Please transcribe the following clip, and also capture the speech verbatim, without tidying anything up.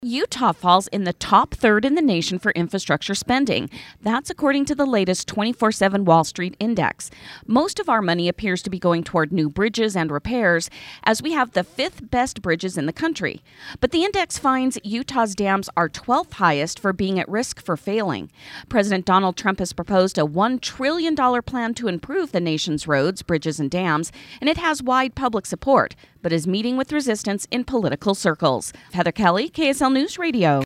Utah falls in the top third in the nation for infrastructure spending. That's according to the latest twenty-four seven Wall Street Index. Most of our money appears to be going toward new bridges and repairs, as we have the fifth best bridges in the country. But the index finds Utah's dams are twelfth highest for being at risk for failing. President Donald Trump has proposed a one trillion dollars plan to improve the nation's roads, bridges, and dams, and it has wide public support, but is meeting with resistance in political circles. Heather Kelly, K S L News Radio.